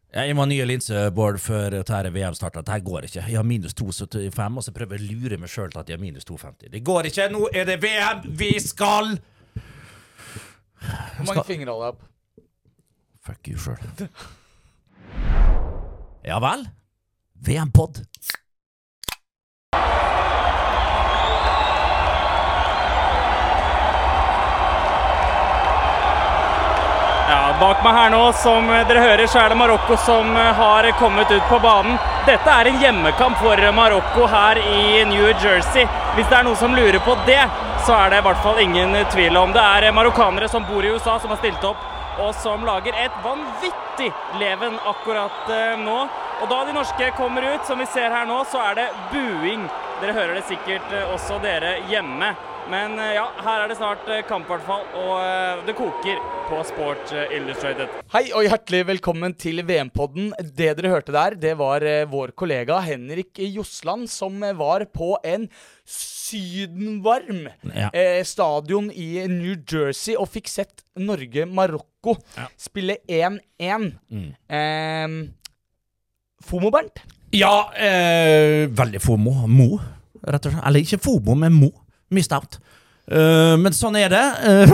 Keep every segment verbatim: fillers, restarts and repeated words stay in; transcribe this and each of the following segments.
Jeg må ha nye linsebord før dette V M starter. Dette går ikke. Jeg har minus to komma syttifem, og så prøver jeg å lure meg selv til at jeg har minus to komma femti. Det går ikke. Nå er det V M. Vi skal... Hvor mange fingre holder jeg opp? Fuck you selv. Ja vel. V M-podd. Ja, bak meg her nå, som dere hører, så er det Marokko som har kommet ut på banen. Dette er en hjemmekamp for Marokko her i New Jersey. Hvis det er noen som lurer på det, så er det i hvert fall ingen tvil om. Det er marokkanere som bor i U S A som har stilt opp, og som lager et vanvittig leven akkurat nå. Og da de norske kommer ut, som vi ser her nå, så er det buing. Dere hører det sikkert også dere hjemme. Men ja, her er det snart kamp i hvert fall, og det koker på Sport Illustrated. Hei og hjertelig velkommen til V M-podden. Det dere hørte der, det var vår kollega Henrik Josland som var på en sydenvarm Ja. eh, stadion i New Jersey og fikk sett Norge-Marokko Ja. spille én én. Mm. Eh, FOMO, Bernt? Ja, eh, veldig FOMO. Mo, rett og slett. Eller ikke FOMO, men Mo. Missed out. Uh, men sånn er det.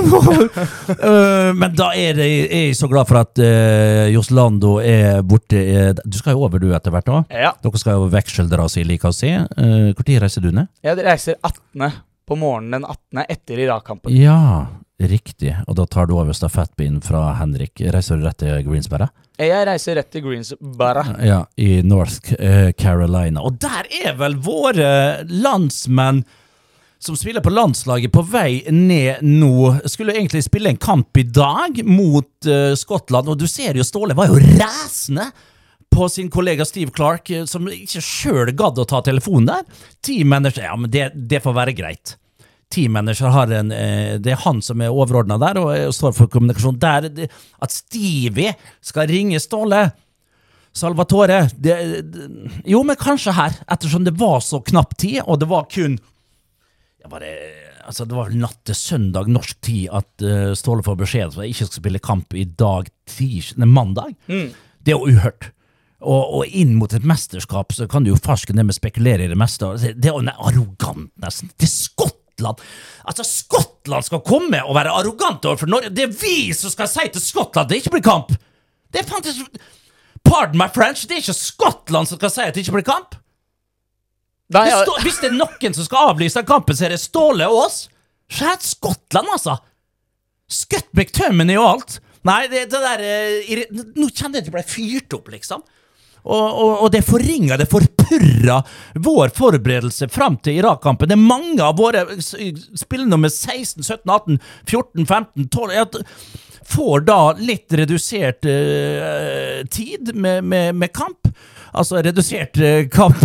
uh, men da er, det, er jeg så glad for at uh, Joslando er borte. Du skal jo over du etter hvert da. Ja. Dere skal jo vekseldra seg, like å si. Uh, hvor tid reiser du ned? Jeg reiser attende på morgenen den attende etter Irak-kampen. Ja, riktig. Og da tar du over stafettpinnen fra Henrik. Reiser du rett til Greensboro? Jeg reiser rett til Greensboro. Ja, i North uh, Carolina. Og der er vel våre landsmenn som spiller på landslaget på vei ned nå. Skulle egentlig spille en kamp i dag mot uh, Skottland, og du ser jo Ståle var jo rasende på sin kollega Steve Clark, som ikke selv gadd å ta telefonen der. Teammanager, ja, men det, det får være greit. Teammanager har en, uh, det er han som er overordnet der, og, og står for kommunikasjon. Der, det, at Stevie skal ringe Ståle, Salvatore, det, det, jo, men kanskje her, ettersom det var så knapp tid, og det var kun Bare, altså det var vel natt til søndag norsk tid at uh, Ståle får beskjed at jeg ikke skal spille kamp i dag, tis, nei, mandag. Mm. Det er jo uhørt. Og, og inn mot et mesterskap så kan du jo farsken ned med spekulere i det meste. Det er jo arrogant nesten. Det er Skottland. Altså Skottland skal komme og være arrogant overfor Norge. Det er vi som skal si til Skottland at det ikke blir kamp. Det er faktisk, pardon my French, det er ikke Skottland som skal si at det ikke blir kamp. Nei, Det stå, hvis det er noen som skal avlyse kampen, så er det Ståle og oss. Så er det Skottland, altså. Skutt McTominay og alt. Nei, det, det der uh, nå kjenner jeg at det ble fyrt opp, liksom. Og, og, og det forringer, det forpurrer vår forberedelse frem til Irak-kampen. Det er mange av våre spillende med seksten, sytten, atten, fjorten, femten, tolv Jeg får da litt redusert uh, tid med, med, med kamp. Altså redusert eh, kamp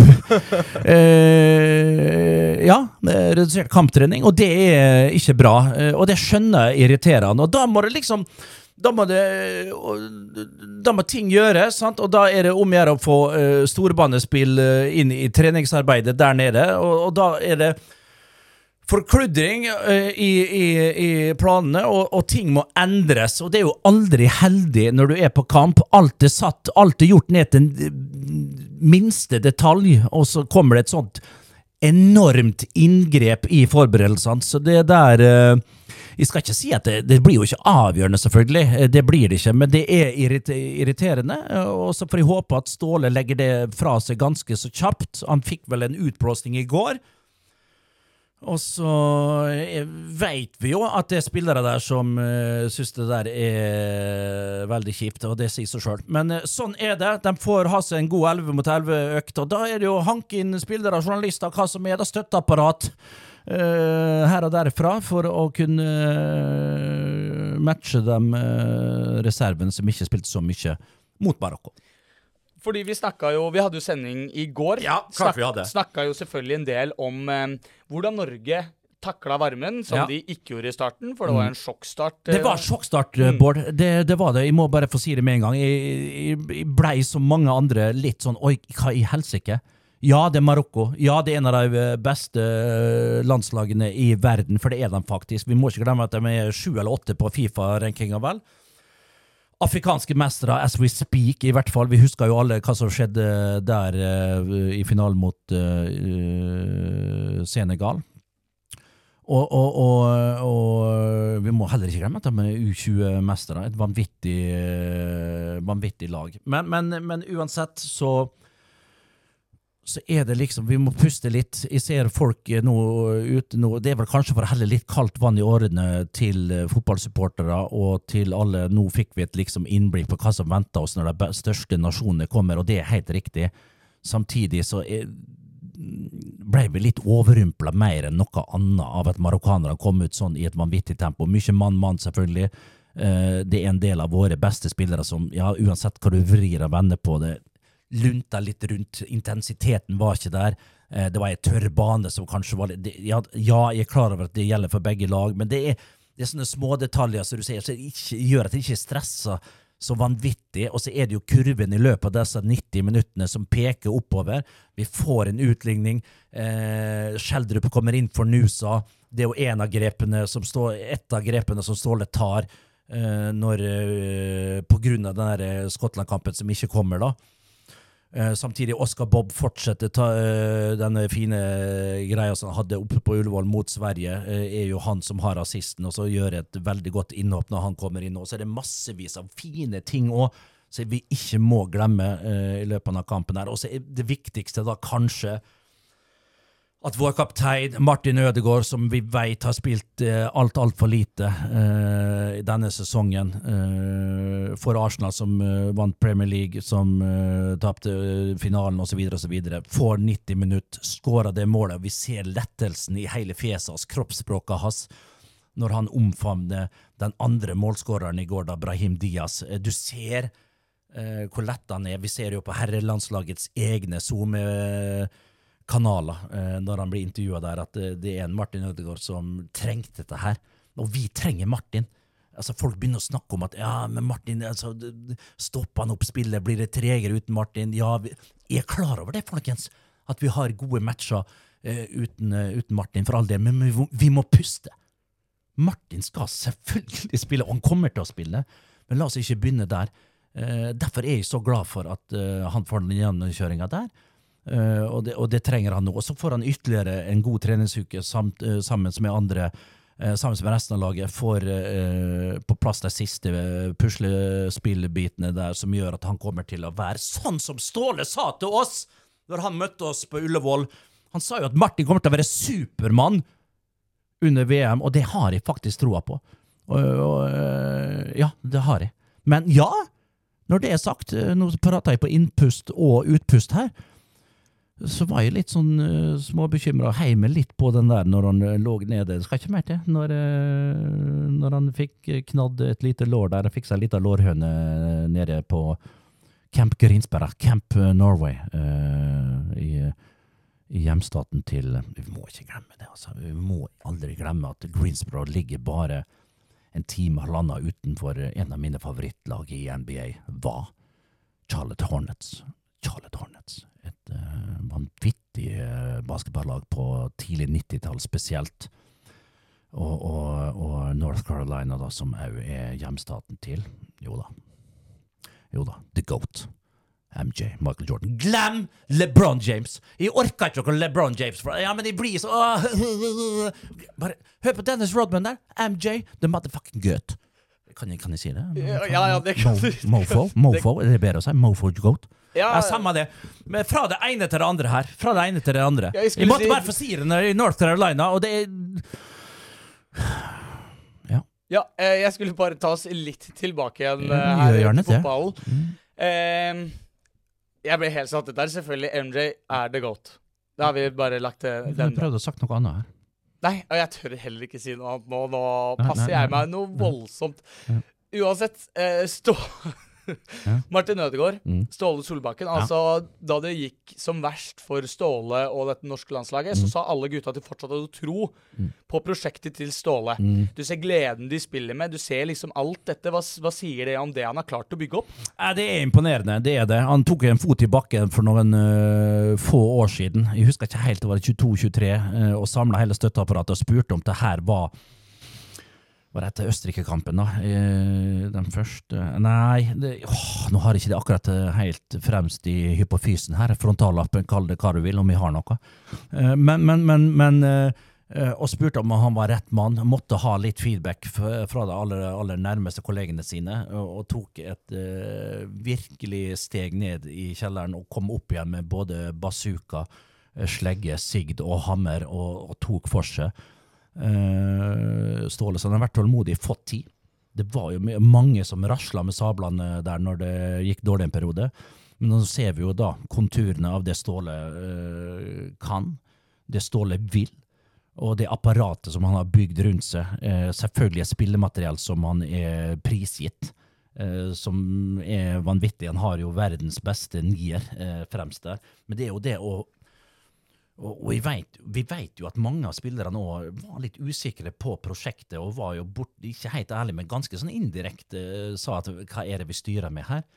eh, Ja, redusert kamptrening. Og det er ikke bra. eh, Og det skjønner jeg irriterende. Og da må det liksom Da må det Da må ting gjøres, sant? Og da er det om å gjøre å få eh, storbanespill eh, inn i treningsarbeidet der nede. Og, og da er det forkludring uh, i, i, i planene, og, og ting må endres, og det er jo aldri heldig når du er på kamp. Alt er satt, alt er gjort ned til minste detalj, og så kommer det et sånt enormt inngrep i forberedelsene, så det der uh, jeg skal ikke si at det, det blir jo ikke avgjørende selvfølgelig, det blir det ikke, men det er irriterende, og så får jeg håpe at Ståle legger det fra seg ganske så kjapt. Han fikk vel en utblåsning i går, og så vet vi jo at det er spillere der som uh, synes det der er veldig kjipt, og det sier seg selv. Men uh, sånn er det. De får ha seg en god elleve mot elleve økt, og da er det jo hanke inn spillere og journalister, hva som er da støtteapparat uh, her og derfra, for å kunne uh, matche de uh, reservene som ikke spilte så mye mot Marokko. Fordi vi snakket jo, vi hadde jo sending i går. Ja, klart vi hadde. Snakket jo selvfølgelig en del om eh, hvordan Norge taklet varmen, som Ja. de ikke gjorde i starten, for det var en sjokkstart. eh, Det var sjokkstart, Bård. Det, det var det. Jeg må bare få si det med en gang. Jeg, jeg, jeg ble som mange andre litt sånn, oi, hva i helsike? Ja, det er Marokko. Ja, det er en av de beste landslagene i verden, for det er de faktisk. Vi må ikke glemme at de er sju eller åtte på FIFA-rankinga, vel? afrikanske mestere, as we speak, i hvert fall. Vi husker jo alle hva som skjedde der uh, i finalen mot uh, Senegal. Og, og, og, og vi må heller ikke glemme at de er U tjue-mestere. Et vanvittig, uh, vanvittig lag. Men, men, men uansett så så er det liksom, vi må puste litt. Jeg ser folk nå ute nå, det er vel kanskje for å helle litt kaldt vann i årene til fotballsupportere, og til alle, nå fikk vi et liksom innblikk på hva som venter oss når de største nasjonene kommer, og det er helt riktig. Samtidig så er, ble vi litt overrumplet mer enn noe annet av at marokkanerne kom ut sånn i et vanvittig tempo. Mye mann-mann selvfølgelig. Det er en del av våre beste spillere som, ja, uansett hva du vrir og vender på det, lunta litt rundt, intensiteten var ikke der, det var en tørr bane som kanskje var litt, ja, ja, jeg er klar over at det gjelder for begge lag, men det er, det er sånne små detaljer som du sier, som ikke, gjør at det ikke stresser så vanvittig, og så er det jo kurven i løpet av disse nitti minuttene som peker oppover. Vi får en utligning, eh, Skjeldrup kommer inn for Nusa, det er jo en av grepene som står, ett av grepene som Ståle tar, eh, når, eh, på grunn av den der Skottland-kampen som ikke kommer da. Uh, samtidig Oscar Bob fortsetter ta, uh, denne fine greia som han hadde oppe på Ullevål mot Sverige, uh, er jo han som har assisten, og så gjør et veldig godt innhopp når han kommer inn, og så er det massevis av fine ting også, så vi ikke må glemme uh, i løpet av kampen her. Og så er det viktigste da kanskje at vår kaptein Martin Ødegaard, som vi vet har spilt uh, alt, alt for lite uh, i denne sesongen, uh, for Arsenal som uh, vant Premier League, som uh, tapte uh, finalen og så videre og så videre, får nitti minutter, skårer det målet, og vi ser lettelsen i hele fjeset hans, kroppsspråket hans, når han omfavner den andre målskåreren i går da, Brahim Diaz. Uh, du ser uh, hvor lett han er, vi ser jo på herrelandslagets egne Zoom uh, kanaler, eh, når han blir intervjuet der, at det, det er en Martin Ødegaard som trengte dette her. Og vi trenger Martin. Altså, folk begynner å snakke om at, ja, men Martin, altså, stopper han opp spillet, blir det tregere uten Martin? Ja, vi, jeg er klar over det, folkens, at vi har gode matcher eh, uten, uh, uten Martin, for all del, men vi, vi må puste. Martin skal selvfølgelig spille, og han kommer til å spille, men la oss ikke begynne der. Eh, derfor er jeg så glad for at uh, han får den gjennomkjøringen der. Uh, og, det, og det trenger han nå, og så får han ytterligere en god treningsuke samt, uh, sammen med andre, uh, sammen med resten av laget, får uh, på plass de siste uh, puslespillbitene der, som gjør at han kommer til å være sånn som Ståle sa til oss når han møtte oss på Ullevål. Han sa jo at Martin kommer til å være supermann under V M, og det har jeg faktisk troa på. Og, og, uh, ja, det har jeg. Men ja, når det er sagt, uh, nå prater jeg på innpust og utpust her, så var jeg litt sånn uh, småbekymret, heime litt på den der når han uh, lå nede. Det skal ikke mer til. Når, uh, når han fikk knadd et lite lår der, og fikk seg litt av lårhøne nede på Camp Greensberg, Camp Norway, uh, i, i hjemstaten til, vi må ikke glemme det, altså. Vi må aldri glemme at Greensboro ligger bare en time halvandet utenfor en av mine favorittlag i N B A, var Charlotte Hornets. Charlotte Hornets. Et uh, vanvittig uh, basketballag på tidlig nittitall spesielt, og, og, og North Carolina da, som også er hjemstaten til, jo da, jo da, The GOAT, M J, Michael Jordan. Glem LeBron James! Jeg orker ikke noe LeBron James, for, ja, men de blir så, uh, bare, hør på Dennis Rodman der, M J, the motherfucking GOAT. Kan jeg, kan jeg si det? Ja, ja, det kan du. Mofo, Mofo, er det bedre å si? Mofo GOAT? Ja, ja, samme det. Men fra det ene til det andre her. Fra det ene til det andre. Ja, jeg, jeg måtte si... bare få si det i North Carolina, og det er... Ja. Ja, jeg skulle bare ta oss litt tilbake igjen ja, her i fotballen. Mm. Eh, jeg ble helt satt ut der. Selvfølgelig, M J er the GOAT. Da har vi bare lagt den. Jeg prøvde å sagt noe annet her. Nei, og jeg tør heller ikke si noe annet nå. Nå nei, passer nei, nei, jeg meg noe voldsomt. Ja. Uansett, eh, stå... Ja. Martin Ødegaard, mm. Ståle Solbakken, ja. altså da det gikk som verst for Ståle og dette norske landslaget, mm. så sa alle gutta at de fortsatt hadde tro mm. på prosjektet til Ståle. Mm. Du ser gleden de spiller med, du ser liksom alt dette. Hva, hva sier det om det han har klart å bygge opp? Ja, det er imponerende, det er det. Han tok en fot i bakken for noen uh, få år siden. Jeg husker ikke helt, det var tjueto tjuetre, uh, og samlet hele støtteapparatet og spurte om det her var Var det etter Østerrike-kampen da? Eh, Den første... Nei, det, åh, nå har jeg ikke det akkurat helt fremst i hypofysen her. Frontallappen, kall det hva du vil, om vi har noe. Eh, Men, men, men, men eh, og spurte om han var rett mann, måtte ha litt feedback f- fra de aller, aller nærmeste kollegene sine, og, og tok et eh, virkelig steg ned i kjelleren og kom opp igjen med både bazooka, eh, slegge, sigd og hammer, og, og tok for seg. Uh, Ståle, så han har vært tålmodig, fått tid. Det var jo mange som raslet med sablene der når det gikk dårlig en periode, men nå ser vi jo da konturene av det Ståle uh, kan, det Ståle vil, og det apparatet som han har bygd rundt seg, uh, selvfølgelig et spillemateriell som han er prisgitt, uh, som er vanvittig. Han har jo verdens beste nier uh, fremst der, men det er jo det å Og, og vi, vet, vi vet jo at mange av spillere nå var litt usikre på prosjektet, og var jo bort, ikke helt ærlig, men ganske sånn indirekte uh, sa at hva er det vi styrer med her?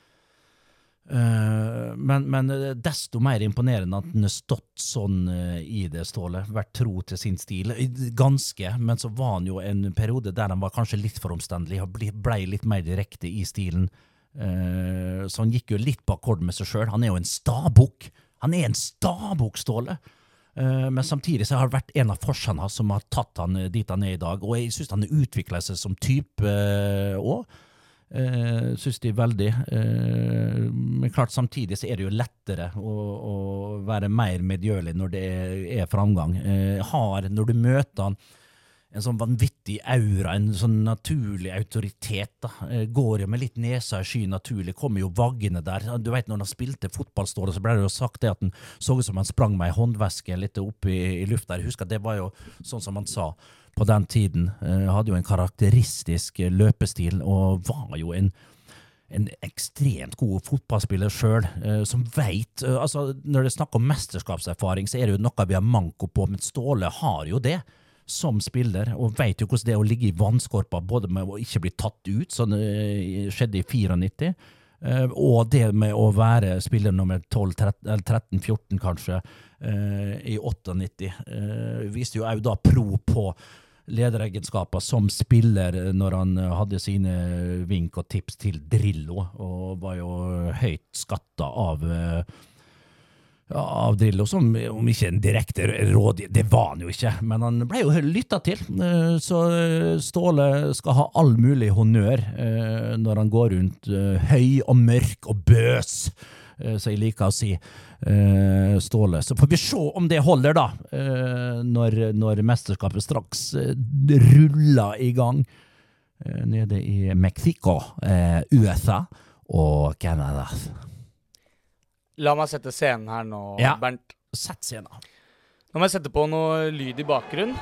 Uh, men, men desto mer imponerende at han har stått sånn uh, i det, Ståle, vært tro til sin stil, ganske, men så var han jo en periode der han var kanskje litt for omstendelig, og ble, ble litt mer direkte i stilen, uh, så han gikk jo litt på akkord med seg selv. Han er jo en stabukk, han er en stabukk, Ståle. Uh, men samtidig så har det vært en av forsene som har tatt han dit han er i dag, og jeg synes han utvikler seg som type uh, også. Uh, synes de veldig. Uh, men klart samtidig så er det jo lettere å, å være mer medgjørlig når det er, er framgang. Uh, har, når du møter han, en sånn vanvittig aura, en sånn naturlig autoritet da. Uh, går jo med litt nesa i sky naturlig, kommer jo vaggene der. Du vet, når han spilte fotballstålet, så ble det jo sagt det at han så ut som han sprang med en håndveske litt opp i, i lufta. Jeg husker at det var jo sånn som han sa på den tiden. Uh, hadde jo en karakteristisk løpestil, og var jo en en ekstremt god fotballspiller selv, uh, som vet, uh, altså når det snakker om mesterskapserfaring, så er det jo noe vi har manko på, men Ståle har jo det som spiller, og vet jo hvordan det er å ligge i vannskorpa, både med å ikke bli tatt ut, sånn uh, skjedde i nittiofire, uh, og det med å være spiller nummer tolv, tretten, fjorten kanskje, uh, i nittiåtte, uh, viste jo også da pro på lederegenskaper som spiller når han hadde sine vink og tips til Drillo, og var jo høyt skattet av av Drillo, som om ikke en direkte råd, det var han jo ikke, men han ble jo lyttet til, så Ståle skal ha all mulig honnør når han går rundt høy og mørk og bøs, så jeg liker å si uh, Ståle. Så får vi se om det holder da, uh, når, når mesterskapet straks uh, ruller i gang uh, nede i Mexico, uh, U S A og Canada. La meg sette scenen her nå, Ja. Bernt. Sett scenen. Nå må jeg sette på noe lyd i bakgrunn.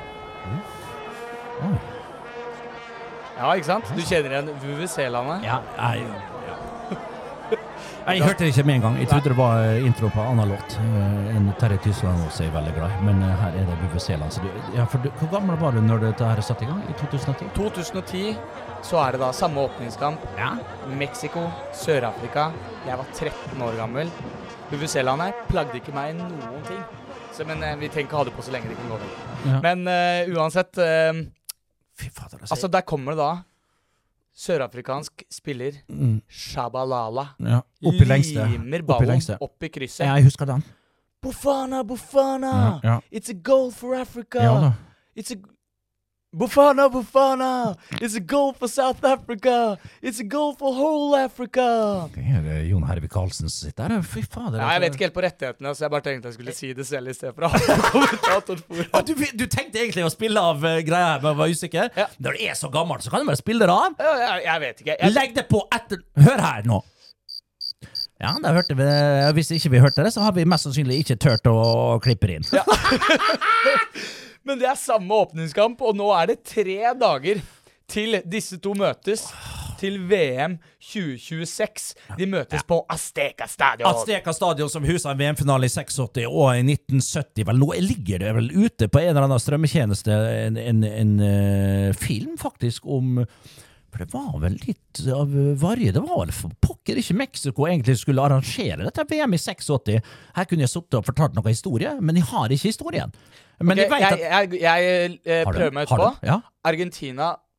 Oi. Ja, ikke sant? Du kjenner igjen V V C-landet? Ja, jeg, ja. Jeg hørte det ikke med en gang. Jeg trodde det var intro på en annen låt. Uh, en Terje Tysland også er jeg veldig glad i, men uh, her er det V V C-land. Så du, ja, for du, hvor gammel var du når dette her satt i gang? I to tusen og ti? to tusen og ti så er det da samme åpningskamp. Ja. Mexico, Sør-Afrika. Jeg var tretten år gammel. V V C-landet plagde ikke meg noen ting. Så, men uh, vi tenker å ha det på så lenge det kan gå vel. Ja. Men uh, uansett, uh, Fy fader, altså. altså der kommer det da sørafrikansk spiller Mm. Shabalala. Ja. Opp i lengste. Limer Opp i ballen lengste. opp i krysset. Ja, jeg husker den. Bufana, Bufana! Ja, ja. It's a goal for Africa! Ja da. It's a... Bufana, Bufana! It's a goal for South Africa! It's a goal for whole Africa! Ok, er det Jon Hervik Karlsen som sitter der? Fy fader. Ja, jeg vet ikke helt på rettighetene, så jeg bare tenkte jeg skulle si det selv i stedet for å ha kommentatorspor. Ah, du, du tenkte egentlig å spille av uh, greia, men var usikker? Ja. Når du er så gammel, så kan du bare spille det av. Ja, jeg, jeg vet ikke. Jeg, Legg det på etter... Hør her nå. Ja, da hørte vi det. Hvis ikke vi hørte det, så har vi mest sannsynlig ikke tørt å klippe det inn. Ja. Men det er samme åpningskamp, og nå er det tre dager til disse to møtes til V M tjue tjueseks. De møtes på Azteca Stadion. Azteca Stadion som huset en V M-finale i åttiseks og i nitten sytti. Vel, nå ligger det vel ute på en eller annen strømmetjeneste en, en, en uh, film faktisk om... For det var vel litt av varje. Det var vel for pokker ikke Mexico egentlig skulle arrangere dette V M i åttiseks. Her kunne jeg suttet og fortalt noen historie, men jeg har ikke historien. Men Okay, jeg vet jeg, at... jeg, jeg, jeg, Har du? prøver meg Har utpå. du? Ja. Argentina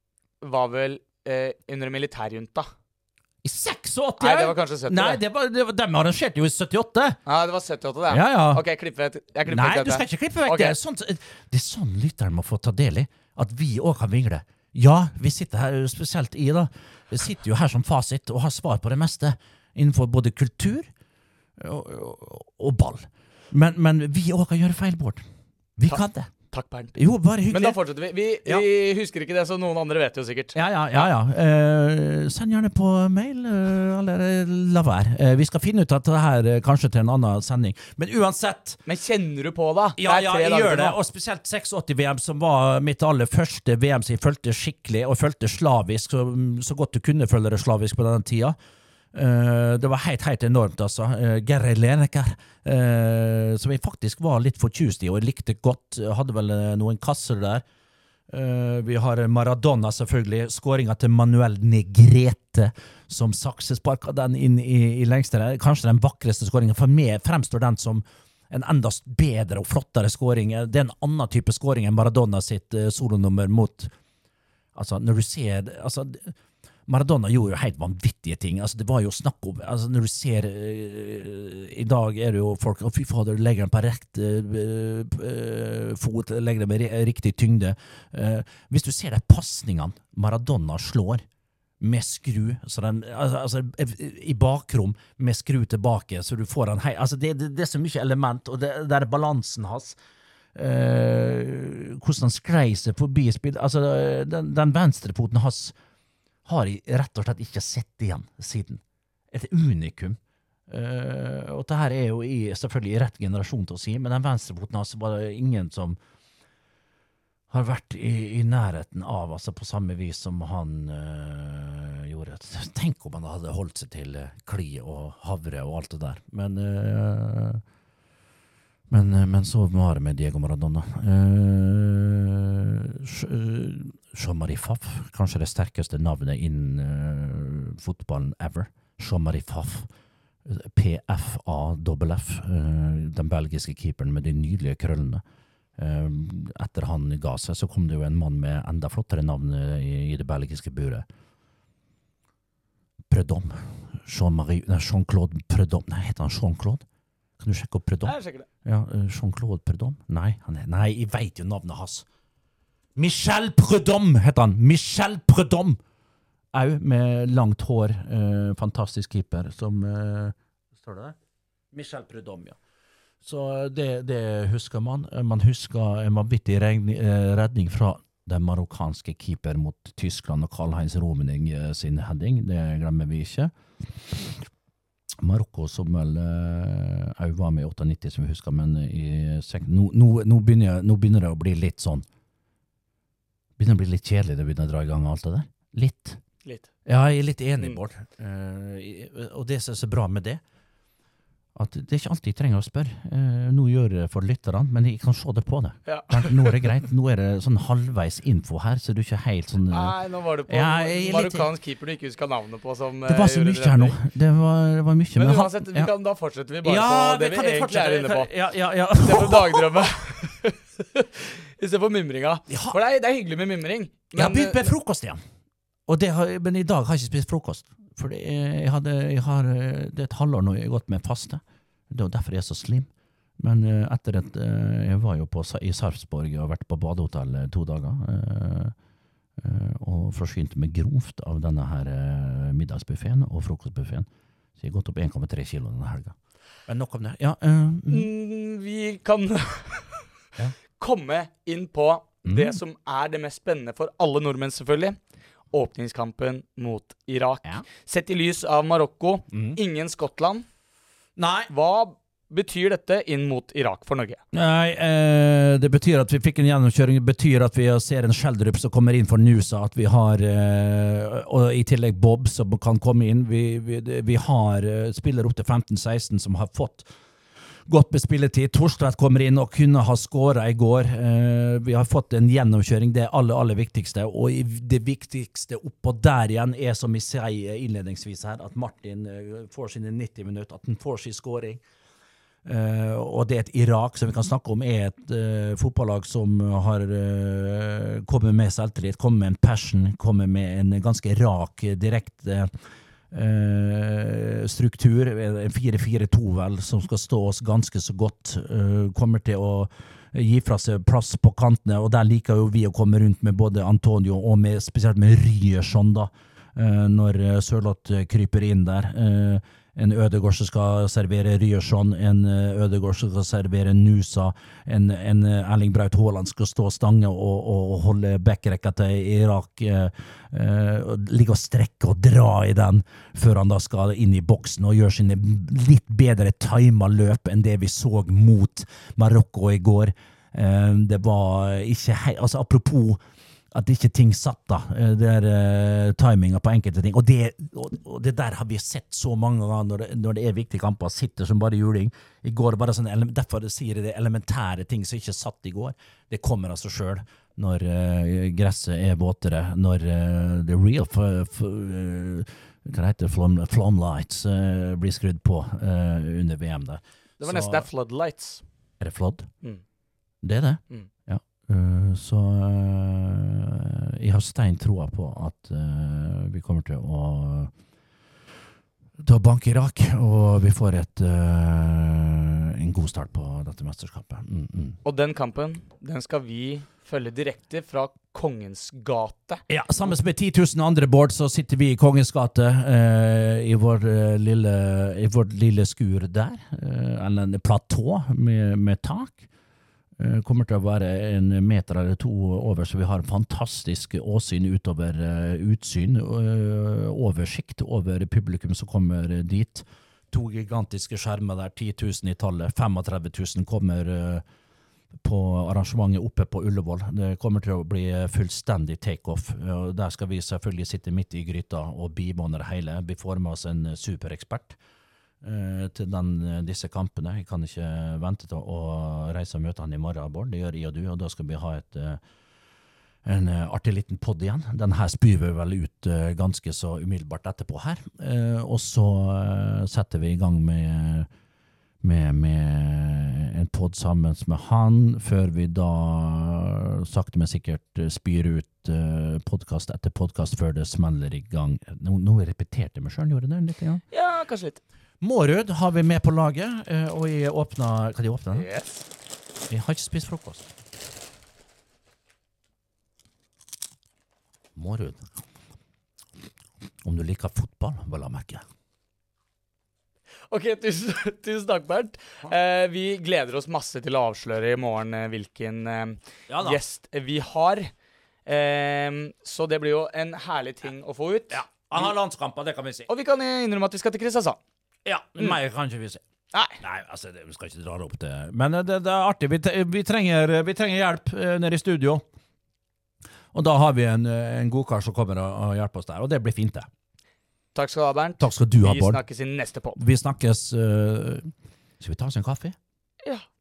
var vel eh, under militærjunta. I seksogåtti? Nei, det var kanskje sytti. Nei, det var, det var, de arrangerte jo i syttiåtte. Ja, det var syttiåtte, det. Ja, ja. Ok, jeg klipper vekk. Jeg klipper Nei, vekk du dette. skal ikke klippe vekk Ok. det. Sånn, det er sånn lytteren må få ta del i. At vi også kan vingle. Ja, vi sitter her, spesielt i da. Vi sitter jo her som fasit og har svar på det meste. Innenfor både kultur og, og, og ball. Men, men vi også kan gjøre feil, Bård. Vi Ta- kan det. Takk, Bernt. Jo, bare hyggelig. Men da fortsetter vi. Vi, Ja. vi husker ikke det, så noen andre vet jo sikkert. Ja, ja, ja, ja. Eh, send gjerne på mail, eh, eller eh, la være. Eh, vi skal finne ut at det her eh, kanskje til en annen sending. Men uansett, Men kjenner du på da? ja, Det er ja, tre jeg dager gjør til det. nå. Og spesielt seksogåtti-V M, som var mitt aller første V M som jeg følte skikkelig, og følte slavisk, så, så godt du kunne føle det slavisk på den tida. Uh, det var helt, helt enormt, altså. Uh, Gerry Lineker, uh, som jeg faktisk var litt fortjust i, og jeg likte godt. Jeg hadde vel uh, noen kasser der. Uh, vi har Maradona, selvfølgelig. Skåringa til Manuel Negrete, som saksesparka den inn i, i lengste. Kanskje den vakreste skåringen. For meg fremstår den som en enda bedre og flottere skåring. Det er en annen type skåring enn Maradona sitt uh, solonummer mot. Altså, når du ser altså, Maradona gjorde jo helt vanvittige ting. Altså, det var jo snakk om altså, når du ser uh, i dag er det jo folk Å, fy fader, du legger den på rett uh, uh, fot, legger den med ri- riktig tyngde. Uh, hvis du ser de passningene Maradona slår med skru, så den, altså, altså, i bakrom med skru tilbake, så du får den hei. Altså, det, det, det er så mye element, og det, det er balansen hans. Uh, hvordan han skrei seg forbi spill. Altså, den, den venstrefoten hans har jeg rett og slett ikke sett igjen siden. Et unikum. Uh, og det her er jo i, selvfølgelig i rett generasjon til å si, men den venstrefoten hans var det ingen som har vært i, i nærheten av, altså på samme vis som han uh, gjorde. Tenk om han hadde holdt seg til uh, kli og havre og alt det der. Men uh, Men, men så var det med Diego Maradona. Uh, Jean-Marie Pfaff, kanskje det sterkeste navnet innen uh, fotballen ever. Jean-Marie Pfaff, P F A F F, uh, den belgiske keeperen med de nydelige krøllene. Uh, etter han ga seg, så kom det jo en mann med enda flottere navn i, i det belgiske buret. Prudhomme. Jean-Marie, nei, Jean-Claude Prudhomme. Nei, heter han Jean-Claude? Kan du sjekke opp Prudhomme? Jeg sjekker det. Ja, uh, Jean-Claude Prudhomme? Nei, han er, nei, jeg vet jo navnet hans. Michel Prudhomme heter han. Michel Prudhomme! Au, med langt hår. Uh, fantastisk keeper som uh, står det der? Michel Prudhomme, ja. Så det, det husker man. Man husker en vanvittig regning, uh, redning fra den marokkanske keeper mot Tyskland og Karl-Heinz Rummenigge sin heading. Det glemmer vi ikke. Marokko som vel uh, var med i nittiåtte, som vi husker, men i, nå, nå, nå, begynner, nå begynner det å bli litt sånn begynner å bli litt kjedelig, det begynner å dra i gang alt det der. Litt. Litt. Ja, jeg er litt enig, Mm. Bård. Uh, og det som er så bra med det, at det er ikke alltid jeg trenger å spørre. Uh, nå gjør det for lytterne, men jeg kan se det på det. Ja. Nå er det greit. Nå er det sånn halvveis info her, så du er ikke helt sånn uh, Nei, nå var du på Ja, jeg er litt- marokkansk keeper du ikke husker navnet på som Det var eh, så gjorde mye her nå. redning. Det var, det var mye. Men han- uansett, vi ja. kan, da fortsetter vi bare Ja, på det vi kan vi egentlig fortsette? er inne på. Ja, ja, ja. I stedet for dagdrømme. I stedet for mimringa. Ja. For det er, det er hyggelig med mimring. Jeg har Men, begynt med frokost igjen. Og det har, men i dag har jeg ikke spist frokost. For det er, jeg hadde, jeg har, det er et halvår nå jeg har gått med faste. Det er jo derfor jeg er så slim. Men uh, etter at uh, jeg var jo på, i Sarpsborg og har vært på badehotell uh, to dager, uh, uh, og forsynte meg grovt av denne her uh, middagsbuffeten og frokostbuffeten. Så jeg har gått opp en komma tre kilo denne helga. Men nok om det. Ja, uh, mm. mm, vi kan Ja. komme inn på Mm. det som er det mest spennende for alle nordmenn, selvfølgelig. Åpningskampen mot Irak. Ja. Sett i lys av Marokko, Mm. ingen Skottland. Nei. Hva betyr dette inn mot Irak for Norge? Nei, eh, det betyr at vi fikk en gjennomkjøring. Det betyr at vi ser en Schjelderup som kommer inn for Nusa, at vi har eh, og i tillegg Bob som kan komme inn. Vi, vi, vi har eh, spillere opp til femten seksten som har fått godt med spilletid. Torstvedt kommer inn og kunne ha skåret i går. Eh, vi har fått en gjennomkjøring, det er aller, aller viktigste. Og i- det viktigste oppå der igjen er, som vi sier innledningsvis her, at Martin eh, får sine nitti minutter, at han får sin skåring. Uh, og det er et Irak som vi kan snakke om er et uh, fotballag som har uh, kommet med selvtillit, kommet med en passion, kommet med en ganske rak, direkte uh, struktur, en fire fire to vel, som skal stå oss ganske så godt, uh, kommer til å gi fra seg plass på kantene, og der liker jo vi å komme rundt med både Antonio og med, spesielt med Ryerson da, uh, når Sørloth kryper inn der. Uh, En Ødegaard som skal servere Ryerson, en Ødegaard som skal servere Nusa, en, en Erling Braut Haaland skal stå stange og, og holde backrekka til Irak, eh, eh, ligge og strekke og dra i den, før han da skal inn i boksen og gjøre sine litt bedre timet løp enn det vi så mot Marokko i går. Eh, det var ikke hei, altså apropos at ikke ting satt da, det er uh, timinga på enkelte ting, og det, og, og det der har vi sett så mange ganger når det, når det er viktige kamper, sitter som bare juling. I går bare sånn, derfor sier jeg det elementære ting som ikke satt i går, det kommer av seg selv når uh, gresset er våtere, når uh, the real f f uh, hva heter det, flom, flomlights uh, blir skrudd på uh, under V M der. Det var så, nesten floodlights. Er det flood? Mm. Det er det? Mm. Ja. Uh, så uh, jeg har stein troa på at uh, vi kommer til å til å banke Irak, og vi får et uh, en god start på dette mesterskapet. Mm, mm. Og den kampen, den skal vi følge direkte fra Kongens gate. Ja, sammen med ti tusen andre Bård, så sitter vi i Kongens gate uh, i, vår, uh, lille, i vårt lille skur der, uh, eller en platå med, med tak. Kommer til å være en meter eller to over, så vi har en fantastisk åsyn utover uh, utsyn, uh, oversikt over publikum som kommer uh, dit. To gigantiske skjermer der, ti tusen i tallet, trettifem tusen kommer uh, på arrangementet oppe på Ullevål. Det kommer til å bli fullstendig take-off. Uh, der skal vi selvfølgelig sitte midt i gryta og bibåne det hele. Vi får med oss en superekspert til den, disse kampene. Jeg kan ikke vente til å reise og møte han i morgen, Bård. Det gjør jeg og du, og da skal vi ha et, en artig liten podd igjen. Den her spyr vi vel ut ganske så umiddelbart etterpå her. Og så setter vi i gang med, med, med en podd sammen med han, før vi da sakte men sikkert spyr ut podcast etter podcast før det smeller i gang. Nå, nå repeterte jeg meg selv, gjorde det litt? Ja, ja kanskje litt. Mårud har vi med på laget, og jeg åpner... Kan de åpne den? Yes. Jeg har ikke spist frokost. Mårud. Om du liker fotball, vel å merke. Ok, tusen, tusen takk, Bernt. Eh, vi gleder oss masse til å avsløre i morgen eh, hvilken eh, ja, gjest vi har. Eh, så det blir jo en herlig ting å få ut. Ja, han har landskamper, det kan vi si. Og vi kan innrømme at vi skal til Kristiansand. Ja, mm. Mer kan ikke vi si. Nei. Nei, altså, det, vi skal ikke dra det opp til. Men det, det er artig. Vi, vi, trenger, vi trenger hjelp uh, nede i studio. Og da har vi en, en godkar som kommer og, og hjelper oss der, og det blir fint det. Takk skal du ha, Bernt. Takk skal du ha, Bård. Vi snakkes i neste podd. Vi snakkes... Uh, skal vi ta oss en kaffe? Ja.